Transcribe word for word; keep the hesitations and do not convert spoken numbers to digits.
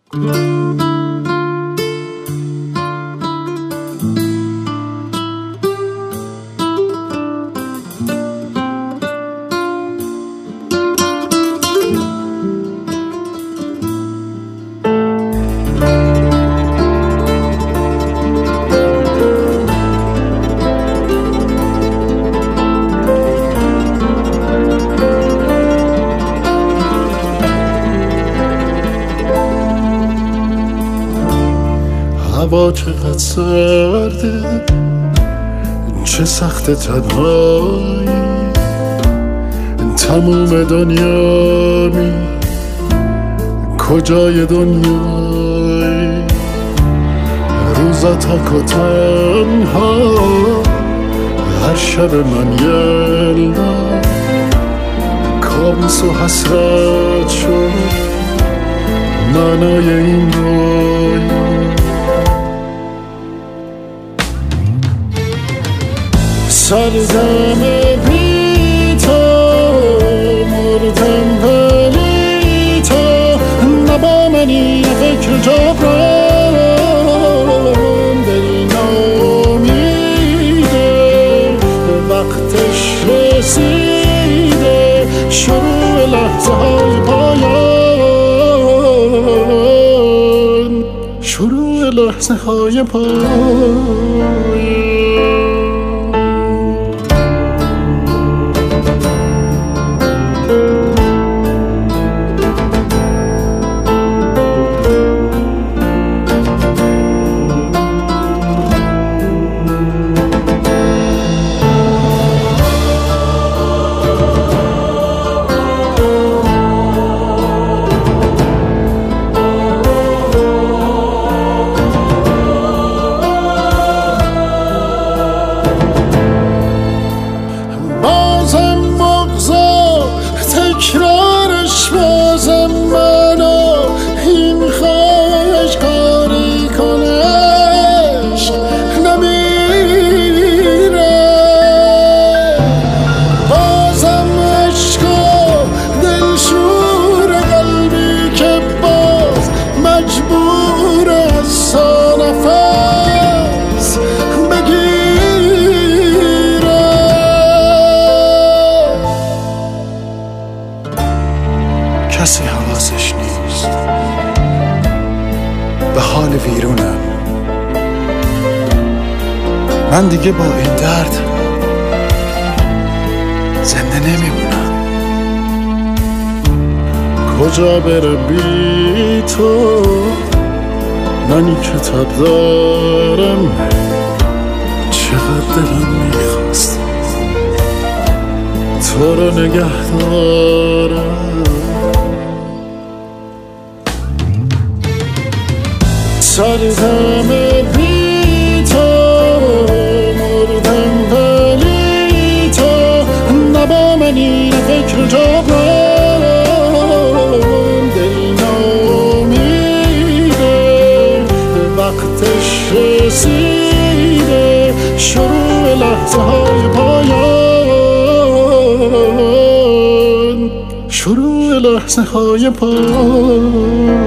هوا چقدر سرده، چه سخت تنهایی، تموم دنیا می کجای دنیایی، روزا تک و تنها، هر شب من یلدا کابوس و حسرت شد معنای این رویا. سردم بی تو، مردم ولی تو نبا منی فکر جبران، دل نامیده وقتش رسیده، شروع لحظه های پایان، شروع لحظه های پایان. تکرارش بازم منو این خواهش کاری کنش نمیره، بازم عشقا دلشور قلبی که باز مجبور از نفس بگیره. کسی حواسش نیست به حال ویرونم، من دیگه با این درد زنده نمیمونم. کجا بره بی تو، منی کتاب دارم، چقدر دلم میخواست تو رو نگه دارم. سردم بی تو، مردم ولی تو نبا منی فکر جبران، دل نامیده وقتش رسیده، شروع لحظه های پایان، شروع لحظه های پایان.